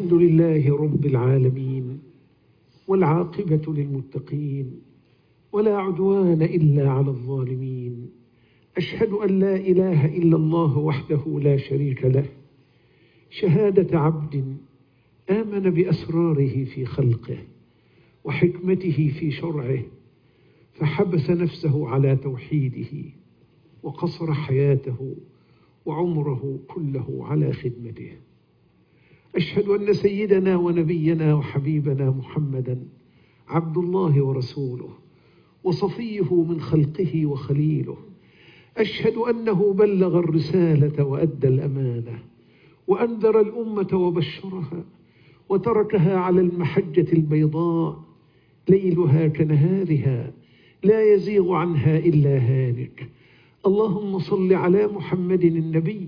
الحمد لله رب العالمين، والعاقبة للمتقين، ولا عدوان إلا على الظالمين. أشهد أن لا إله إلا الله وحده لا شريك له، شهادة عبد آمن بأسراره في خلقه وحكمته في شرعه، فحبس نفسه على توحيده وقصر حياته وعمره كله على خدمته. أشهد أن سيدنا ونبينا وحبيبنا محمدًا عبد الله ورسوله وصفيه من خلقه وخليله. أشهد أنه بلغ الرسالة وأدى الأمانة وأنذر الأمة وبشرها، وتركها على المحجة البيضاء ليلها كنهارها لا يزيغ عنها إلا هالك. اللهم صل على محمد النبي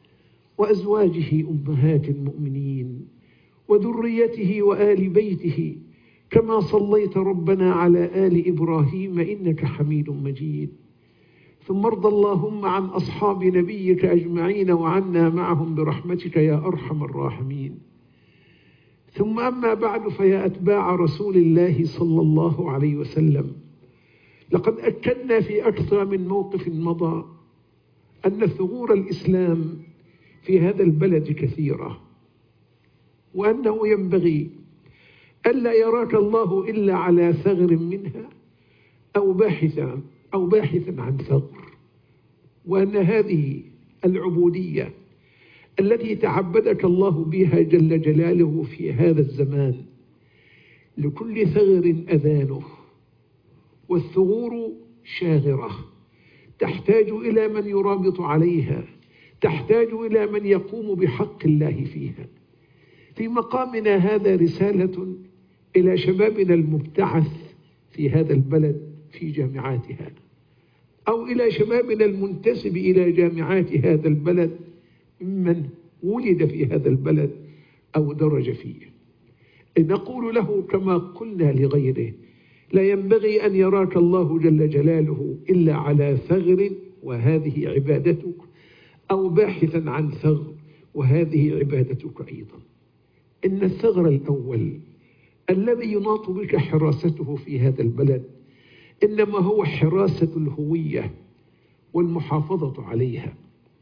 وأزواجه أمهات المؤمنين وذريته وآل بيته، كما صليت ربنا على آل إبراهيم إنك حميد مجيد. ثم ارض اللهم عن أصحاب نبيك أجمعين وعنا معهم برحمتك يا أرحم الراحمين. ثم أما بعد، فيا أتباع رسول الله صلى الله عليه وسلم، لقد أكدنا في أكثر من موقف مضى أن ثغور الإسلام في هذا البلد كثيرة، وأنه ينبغي ألا يراك الله إلا على ثغر منها أو باحثا عن ثغر، وأن هذه العبودية التي تعبدك الله بها جل جلاله في هذا الزمان لكل ثغر أذانه، والثغور شاغرة تحتاج إلى من يرابط عليها، تحتاج إلى من يقوم بحق الله فيها. في مقامنا هذا رسالة إلى شبابنا المبتعث في هذا البلد في جامعاتها، أو إلى شبابنا المنتسب إلى جامعات هذا البلد ممن ولد في هذا البلد أو درج فيه. نقول له كما قلنا لغيره: لا ينبغي أن يراك الله جل جلاله إلا على ثغر وهذه عبادتك، أو باحثا عن ثغر وهذه عبادتك أيضا. إن الثغر الأول الذي يناط بك حراسته في هذا البلد إنما هو حراسة الهوية والمحافظة عليها.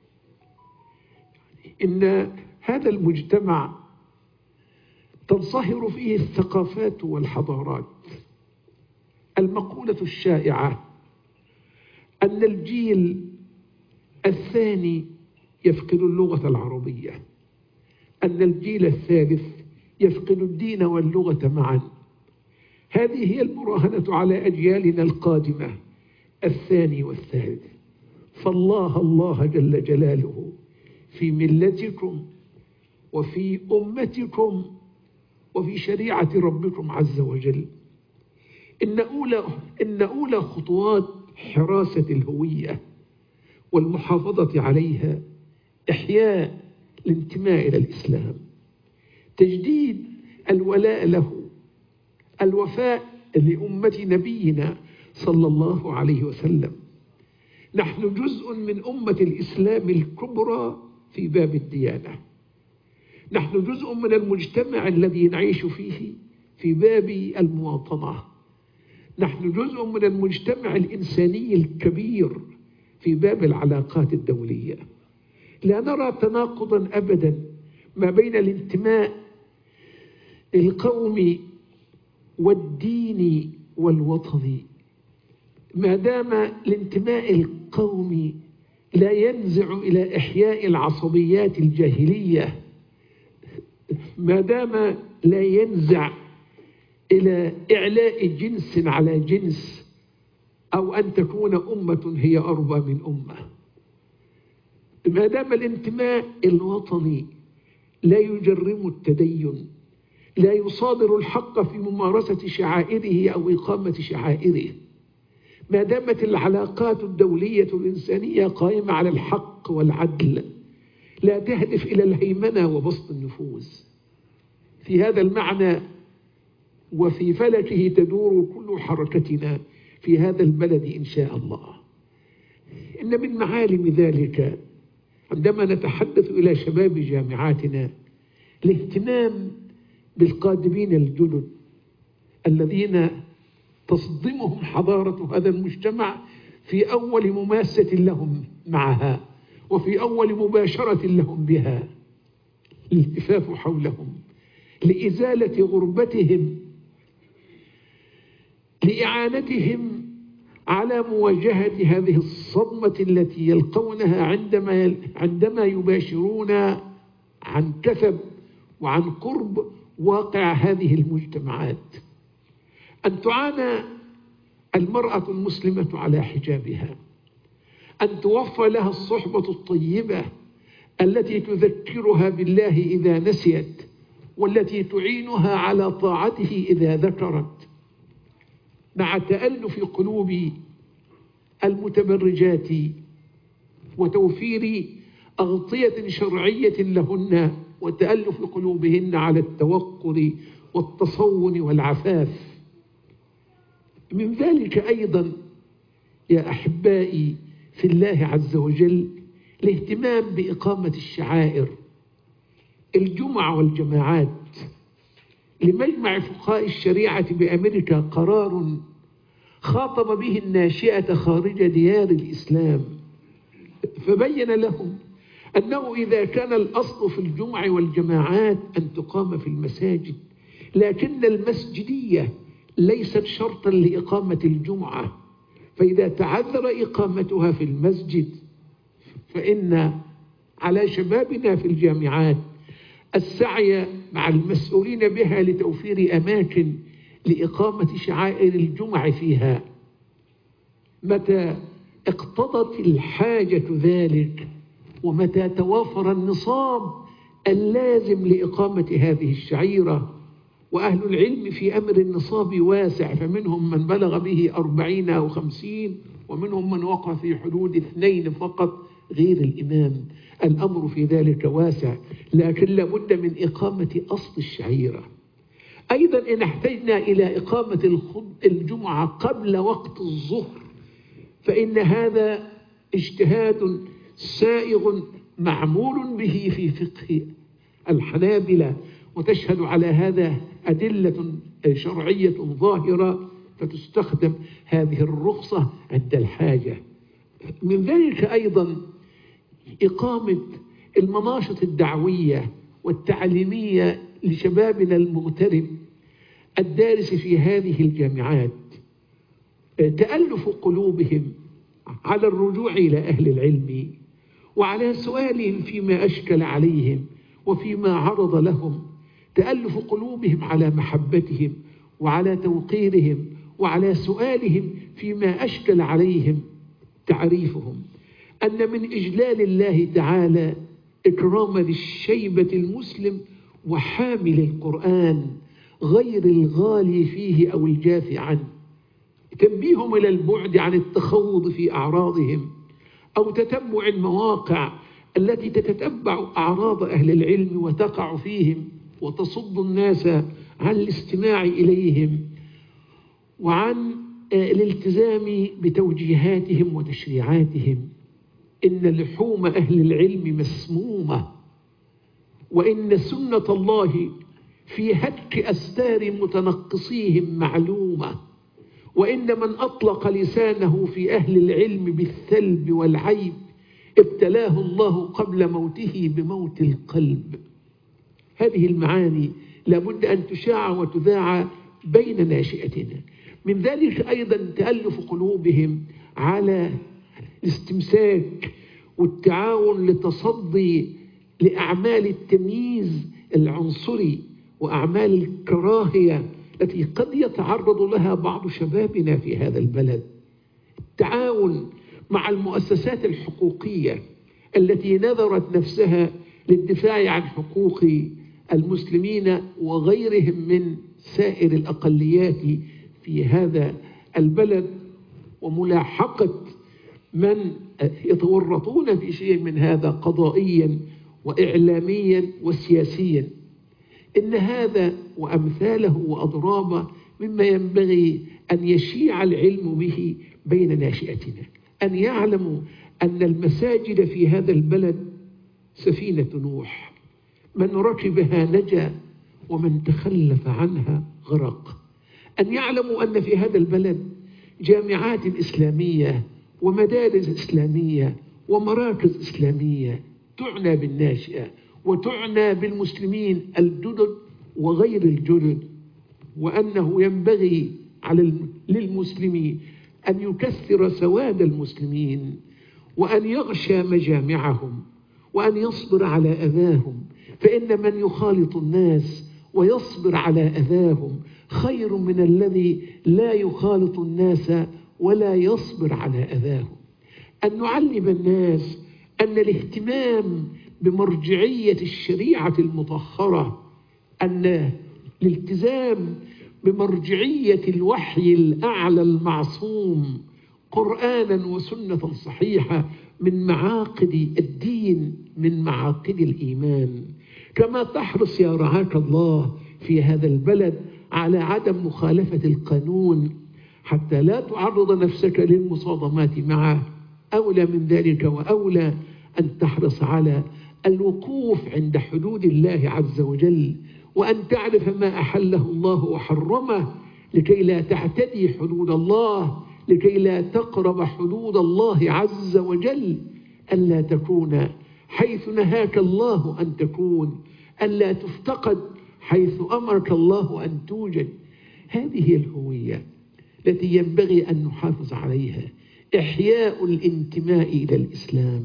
إن هذا المجتمع تنصهر فيه الثقافات والحضارات. المقولة الشائعة أن الجيل الثاني يفقد اللغة العربية، أن الجيل الثالث يفقد الدين واللغة معا. هذه هي المراهنة على أجيالنا القادمة الثاني والثالث. فالله جل جلاله في ملتكم وفي أمتكم وفي شريعة ربكم عز وجل. إن أولى خطوات حراسة الهوية والمحافظة عليها إحياء الانتماء إلى الإسلام، تجديد الولاء له، الوفاء لأمة نبينا صلى الله عليه وسلم. نحن جزء من أمة الإسلام الكبرى في باب الديانة، نحن جزء من المجتمع الذي نعيش فيه في باب المواطنة، نحن جزء من المجتمع الإنساني الكبير في باب العلاقات الدولية. لا نرى تناقضا أبدا ما بين الانتماء القومي والديني والوطني، ما دام الانتماء القومي لا ينزع إلى إحياء العصبيات الجاهلية، ما دام لا ينزع إلى إعلاء جنس على جنس، أو أن تكون أمة هي أربى من أمة. ما دام الانتماء الوطني لا يجرم التدين، لا يصادر الحق في ممارسة شعائره أو إقامة شعائره، ما دامت العلاقات الدولية الإنسانية قائمة على الحق والعدل، لا تهدف إلى الهيمنة وبسط النفوذ. في هذا المعنى وفي فلكه تدور كل حركتنا في هذا البلد إن شاء الله. إن من معالم ذلك عندما نتحدث إلى شباب جامعاتنا الاهتمام بالقادمين الجدد الذين تصدمهم حضارة هذا المجتمع في أول مماسة لهم معها وفي أول مباشرة لهم بها، الالتفاف حولهم لإزالة غربتهم، لإعانتهم على مواجهة هذه الصدمة التي يلقونها عندما يباشرون عن كثب وعن قرب واقع هذه المجتمعات. أن تعانى المرأة المسلمة على حجابها، أن توفر لها الصحبة الطيبة التي تذكرها بالله إذا نسيت، والتي تعينها على طاعته إذا ذكرت، مع تألف قلوب المتبرجات وتوفير أغطية شرعية لهن وتألف قلوبهن على التوقر والتصون والعفاف. من ذلك أيضا يا أحبائي في الله عز وجل الاهتمام بإقامة الشعائر، الجمع والجماعات. لمجمع فقهاء الشريعة بأمريكا قرار خاطب به الناشئة خارج ديار الإسلام، فبين لهم أنه إذا كان الأصل في الجمع والجماعات أن تقام في المساجد، لكن المسجدية ليست شرطا لإقامة الجمعة، فإذا تعذر إقامتها في المسجد فإن على شبابنا في الجامعات السعي مع المسؤولين بها لتوفير أماكن لإقامة شعائر الجمع فيها متى اقتضت الحاجة ذلك، ومتى توافر النصاب اللازم لإقامة هذه الشعيرة. وأهل العلم في أمر النصاب واسع، فمنهم من بلغ به 40 أو 50، ومنهم من وقع في حدود 2 فقط غير الإمام. الأمر في ذلك واسع، لكن لابد من إقامة أصل الشعيرة. أيضا إن احتجنا إلى إقامة الجمعة قبل وقت الظهر فإن هذا اجتهاد سائغ معمول به في فقه الحنابلة، وتشهد على هذا أدلة شرعية ظاهرة، فتستخدم هذه الرخصة عند الحاجة. من ذلك أيضا إقامة المناشط الدعوية والتعليمية لشبابنا المغترب الدارس في هذه الجامعات، تألف قلوبهم على الرجوع إلى أهل العلم وعلى سؤالهم فيما أشكل عليهم وفيما عرض لهم، تألف قلوبهم على محبتهم وعلى توقيرهم وعلى سؤالهم فيما أشكل عليهم تعريفهم. أن من إجلال الله تعالى إكرام للشيبة المسلم وحامل القرآن غير الغالي فيه أو الجاف عنه، تنبيهم إلى البعد عن التخوض في أعراضهم أو تتبع المواقع التي تتتبع أعراض أهل العلم وتقع فيهم وتصد الناس عن الاستماع إليهم وعن الالتزام بتوجيهاتهم وتشريعاتهم. إن لحوم أهل العلم مسمومة، وإن سنة الله في هتك أستار متنقصيهم معلومة، وإن من أطلق لسانه في أهل العلم بالثلب والعيب ابتلاه الله قبل موته بموت القلب. هذه المعاني لابد أن تشاع وتذاع بين ناشئتنا. من ذلك أيضا تألف قلوبهم على الاستمساك والتعاون لتصدي لأعمال التمييز العنصري وأعمال الكراهية التي قد يتعرض لها بعض شبابنا في هذا البلد. التعاون مع المؤسسات الحقوقية التي نذرت نفسها للدفاع عن حقوق المسلمين وغيرهم من سائر الأقليات في هذا البلد، وملاحقة من يتورطون في شيء من هذا قضائيا وإعلاميا وسياسيا. إن هذا وأمثاله وأضرابه مما ينبغي أن يشيع العلم به بين ناشئتنا، أن يعلموا أن المساجد في هذا البلد سفينة نوح، من ركبها نجا ومن تخلف عنها غرق. أن يعلموا أن في هذا البلد جامعات إسلامية ومدارس إسلامية ومراكز إسلامية تعنى بالناشئة وتعنى بالمسلمين الجدد وغير الجدد، وأنه ينبغي للمسلمين أن يكثر سواد المسلمين وأن يغشى مجامعهم وأن يصبر على أذاهم، فإن من يخالط الناس ويصبر على أذاهم خير من الذي لا يخالط الناس ولا يصبر على أذاهم. أن نعلم الناس أن الاهتمام بمرجعية الشريعة المطهرة، أن الالتزام بمرجعية الوحي الأعلى المعصوم قرآنا وسنة صحيحة من معاقد الدين، من معاقد الإيمان. كما تحرص يا رعاك الله في هذا البلد على عدم مخالفة القانون حتى لا تعرض نفسك للمصادمات معه، أولى من ذلك وأولى أن تحرص على الوقوف عند حدود الله عز وجل، وأن تعرف ما أحله الله وحرمه لكي لا تعتدي حدود الله، لكي لا تقرب حدود الله عز وجل، ألا تكون حيث نهاك الله أن تكون، ألا تفتقد حيث أمرك الله أن توجد. هذه هي الهوية التي ينبغي أن نحافظ عليها، إحياء الانتماء إلى الإسلام،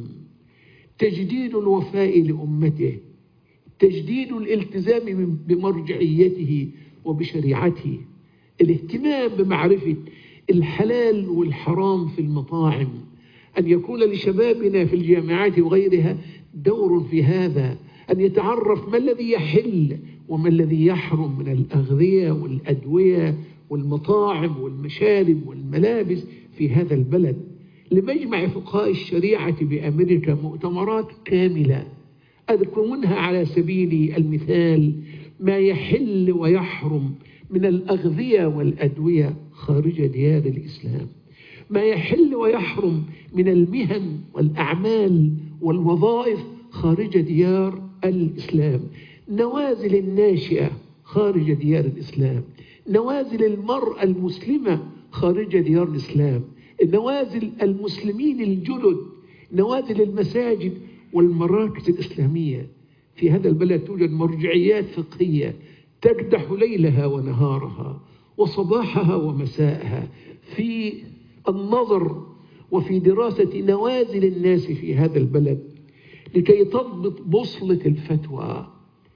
تجديد الوفاء لأمته، تجديد الالتزام بمرجعيته وبشريعته، الاهتمام بمعرفة الحلال والحرام في المطاعم، أن يكون لشبابنا في الجامعات وغيرها دور في هذا، أن يتعرف ما الذي يحل وما الذي يحرم من الأغذية والأدوية والمطاعم والمشارب والملابس في هذا البلد. لمجمع فقهاء الشريعة بأمريكا مؤتمرات كاملة أذكر منها على سبيل المثال ما يحل ويحرم من الأغذية والأدوية خارج ديار الإسلام، ما يحل ويحرم من المهن والأعمال والوظائف خارج ديار الإسلام، نوازل الناشئة خارج ديار الإسلام، نوازل المرأة المسلمة خارج ديار الإسلام، نوازل المسلمين الجدد، نوازل المساجد والمراكز الإسلامية. في هذا البلد توجد مرجعيات فقهية تكدح ليلها ونهارها وصباحها ومساءها في النظر وفي دراسة نوازل الناس في هذا البلد لكي تضبط بوصلة الفتوى،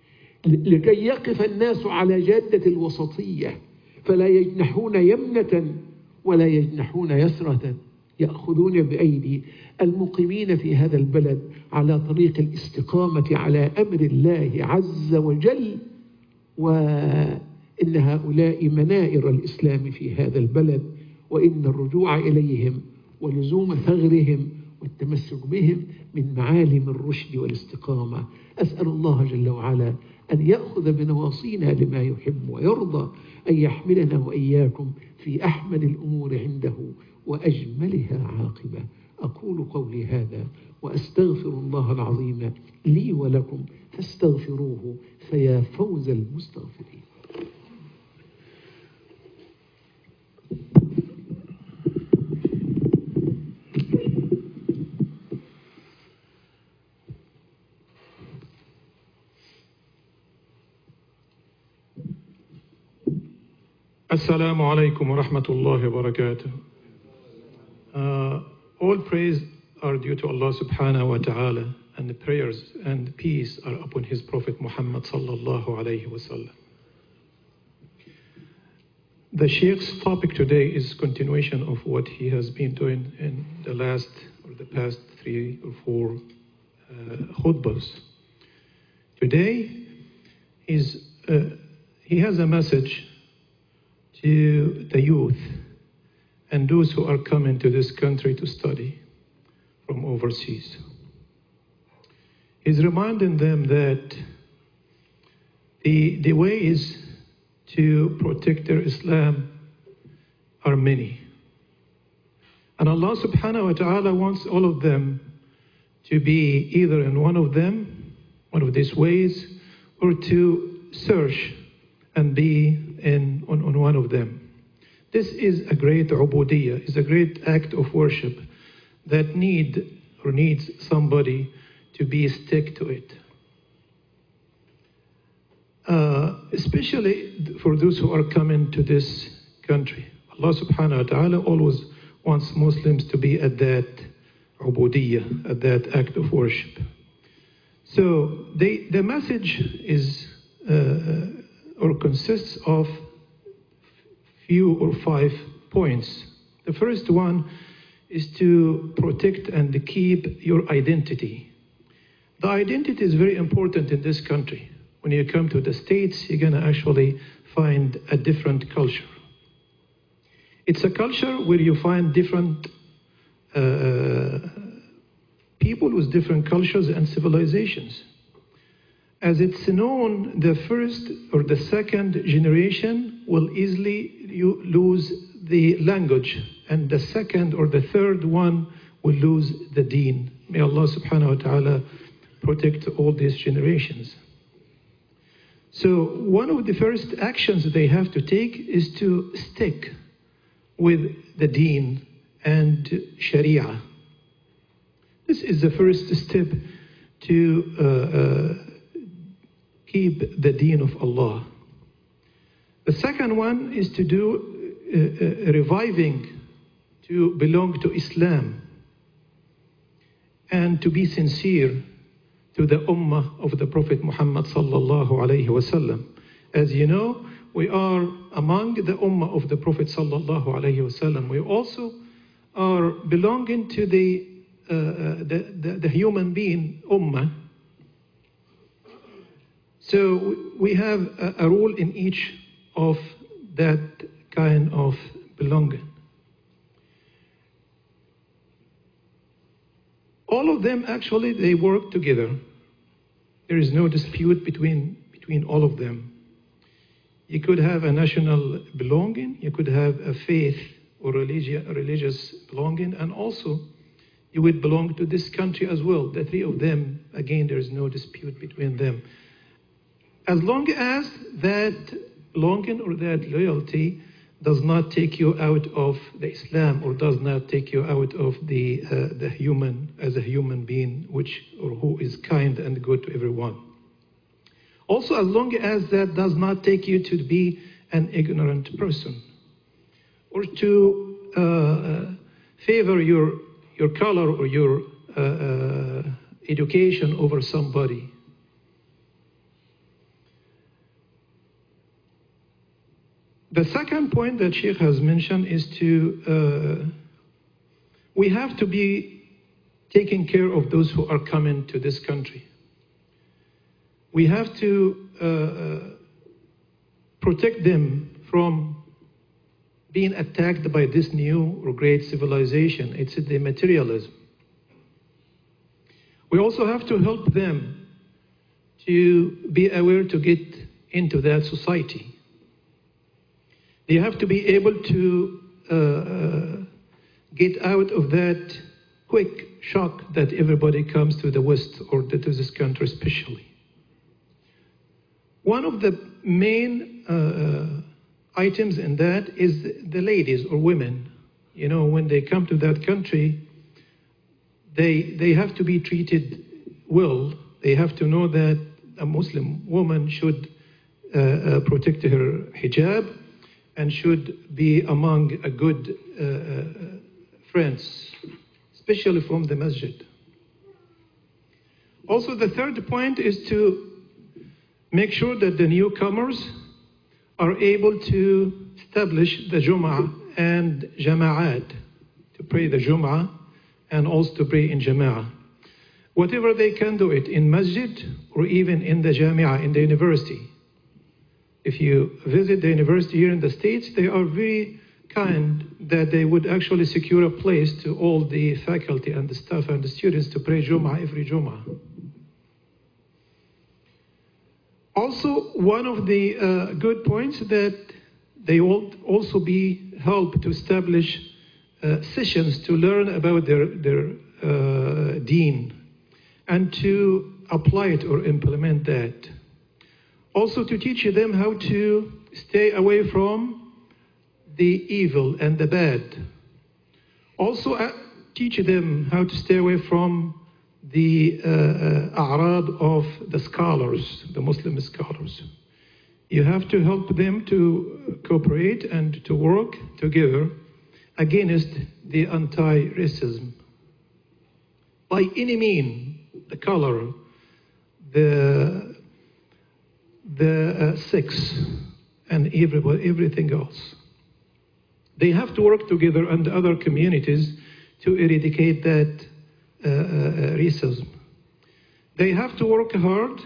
لكي يقف الناس على جادة الوسطية فلا يجنحون يمنة ولا يجنحون يسرة، يأخذون بأيدي المقيمين في هذا البلد على طريق الاستقامة على أمر الله عز وجل. وإن هؤلاء منائر الإسلام في هذا البلد، وإن الرجوع إليهم ولزوم ثغرهم والتمسك بهم من معالم الرشد والاستقامة. أسأل الله جل وعلا أن يأخذ بنواصينا لما يحب ويرضى، أن يحملنا وإياكم في أحمد الأمور عنده وأجملها عاقبة. أقول قولي هذا وأستغفر الله العظيم لي ولكم فاستغفروه فيا فوز المستغفرين. Assalamu alaikum wa rahmatullahi wa barakatuh. All praise are due to Allah subhanahu wa ta'ala, and the prayers and peace are upon his Prophet Muhammad sallallahu alayhi wa sallam. The Sheikh's topic today is continuation of what he has been doing in the past 3 or 4 khutbahs. Today he has a message to the youth and those who are coming to this country to study from overseas. He's reminding them that the ways to protect their Islam are many. And Allah subhanahu wa ta'ala wants all of them to be either in one of these ways, or to search and be on one of them. This is a great ubudiyya, is a great act of worship that needs somebody to be stick to it. Especially for those who are coming to this country. Allah subhanahu wa ta'ala always wants Muslims to be at that ubudiyya, at that act of worship. So the message is or consists of few or 5 points. The first one is to protect and keep your identity. The identity is very important in this country. When you come to the States, you're going to actually find a different culture. It's a culture where you find different people with different cultures and civilizations. As it's known, the first or the second generation will easily lose the language, and the second or the third one will lose the deen. May Allah subhanahu wa ta'ala protect all these generations. So one of the first actions they have to take is to stick with the deen and Sharia. This is the first step to keep the deen of Allah. The second one is to do reviving, to belong to Islam, and to be sincere to the ummah of the Prophet Muhammad sallallahu alayhi wasallam. As you know, we are among the ummah of the Prophet sallallahu alayhi wasallam. We also are belonging to the human being ummah. So we have a role in each of that kind of belonging. All of them actually, they work together. There is no dispute between all of them. You could have a national belonging, you could have a faith or religious belonging, and also you would belong to this country as well. The three of them, again, there is no dispute between them. As long as that belonging or that loyalty does not take you out of the Islam, or does not take you out of the human as a human being, who is kind and good to everyone. Also, as long as that does not take you to be an ignorant person, or to favor your color or your education over somebody. The second point that Sheikh has mentioned is we have to be taking care of those who are coming to this country. We have to protect them from being attacked by this new or great civilization. It's the materialism. We also have to help them to be aware to get into that society. They have to be able to get out of that quick shock that everybody comes to the West, or to this country especially. One of the main items in that is the ladies or women. You know, when they come to that country, they have to be treated well. They have to know that a Muslim woman should protect her hijab, and should be among a good friends, especially from the masjid. Also, the third point is to make sure that the newcomers are able to establish the Jum'ah and Jama'at, to pray the Jum'ah and also to pray in Jama'ah. Whatever they can do it in masjid or even in the Jami'ah, in the university. If you visit the university here in the States, they are very kind that they would actually secure a place to all the faculty and the staff and the students to pray Jum'ah every Jum'ah. Also, one of the good points that they will also be helped to establish sessions to learn about their deen and to apply it or implement that. Also to teach them how to stay away from the evil and the bad. Also teach them how to stay away from the a'rad of the scholars, the Muslim scholars. You have to help them to cooperate and to work together against the anti-racism. By any means, the color, the sex, and everything else. They have to work together and other communities to eradicate that racism. They have to work hard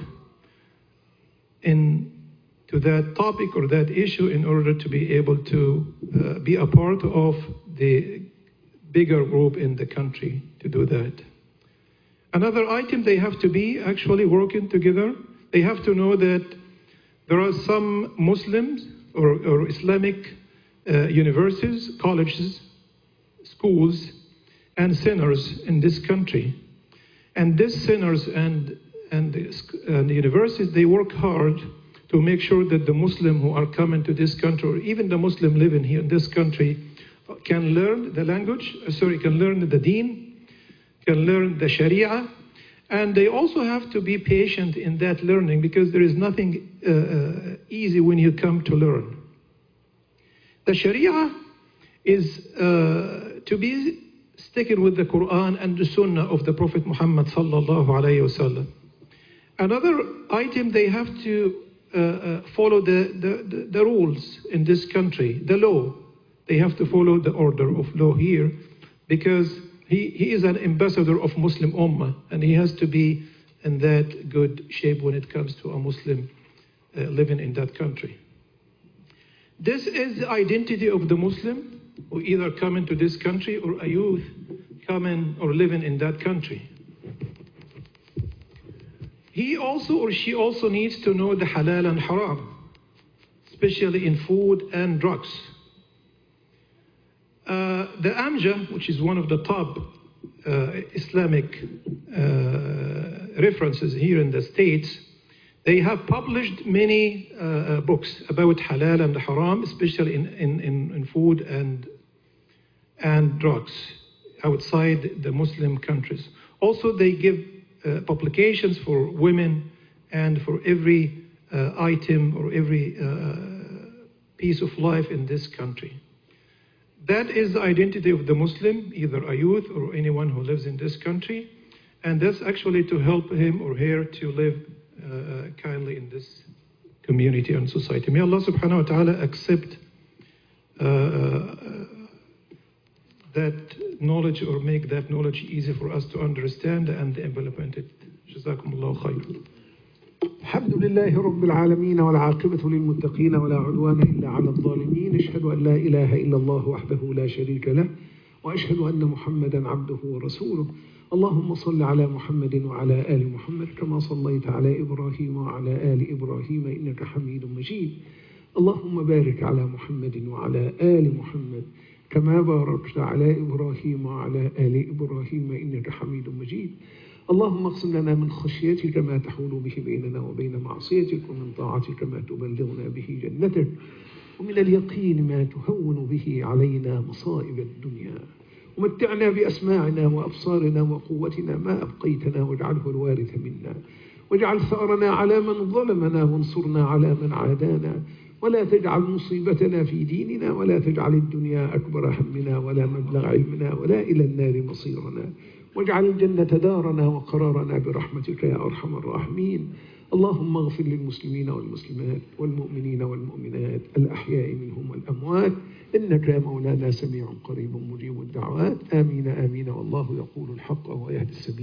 to that topic or that issue in order to be able to be a part of the bigger group in the country to do that. Another item, they have to be actually working together. They have to know that there are some Muslims or Islamic universities, colleges, schools, and centers in this country. And these centers and the universities, they work hard to make sure that the Muslim who are coming to this country, or even the Muslim living here in this country, can learn the language, can learn the deen, can learn the Sharia, and they also have to be patient in that learning because there is nothing easy when you come to learn. The Sharia is to be sticking with the Quran and the Sunnah of the Prophet Muhammad sallallahu alayhi wasallam. Another item, they have to follow the rules in this country, the law. They have to follow the order of law here because he is an ambassador of Muslim Ummah and he has to be in that good shape when it comes to a Muslim living in that country. This is the identity of the Muslim who either come into this country or a youth coming or living in that country. He also or she also needs to know the halal and haram, especially in food and drugs. The AMJA, which is one of the top Islamic references here in the States, they have published many books about halal and haram, especially in food and drugs outside the Muslim countries. Also, they give publications for women and for every item or every piece of life in this country. That is the identity of the Muslim, either a youth or anyone who lives in this country, and that's actually to help him or her to live kindly in this community and society. May Allah subhanahu wa ta'ala accept that knowledge or make that knowledge easy for us to understand and implement it. Jazakumullahu khayr. الحمد لله رب العالمين والعاقبة للمتقين ولا عدوان إلا على الظالمين. أشهد أن لا إله إلا الله وحده لا شريك له وأشهد أن محمدا عبده ورسوله. اللهم صل على محمد وعلى آل محمد كما صليت على إبراهيم وعلى آل إبراهيم إنك حميد مجيد. اللهم بارك على محمد وعلى آل محمد كما باركت على إبراهيم وعلى آل إبراهيم إنك حميد مجيد. اللهم اقسم لنا من خشيتك ما تحول به بيننا وبين معصيتك ومن طاعتك ما تبلغنا به جنتك ومن اليقين ما تهون به علينا مصائب الدنيا ومتعنا بأسماعنا وأبصارنا وقوتنا ما أبقيتنا واجعله الوارث منا واجعل ثأرنا على من ظلمنا وانصرنا على من عادانا ولا تجعل مصيبتنا في ديننا ولا تجعل الدنيا أكبر همنا ولا مبلغ علمنا ولا إلى النار مصيرنا واجعل الجنة دارنا وقرارنا برحمتك يا أرحم الراحمين. اللهم اغفر للمسلمين والمسلمات والمؤمنين والمؤمنات الأحياء منهم والأموات إنك يا مولانا سميع قريب مجيب الدعوات. آمين آمين. والله يقول الحق ويهدي السبيل.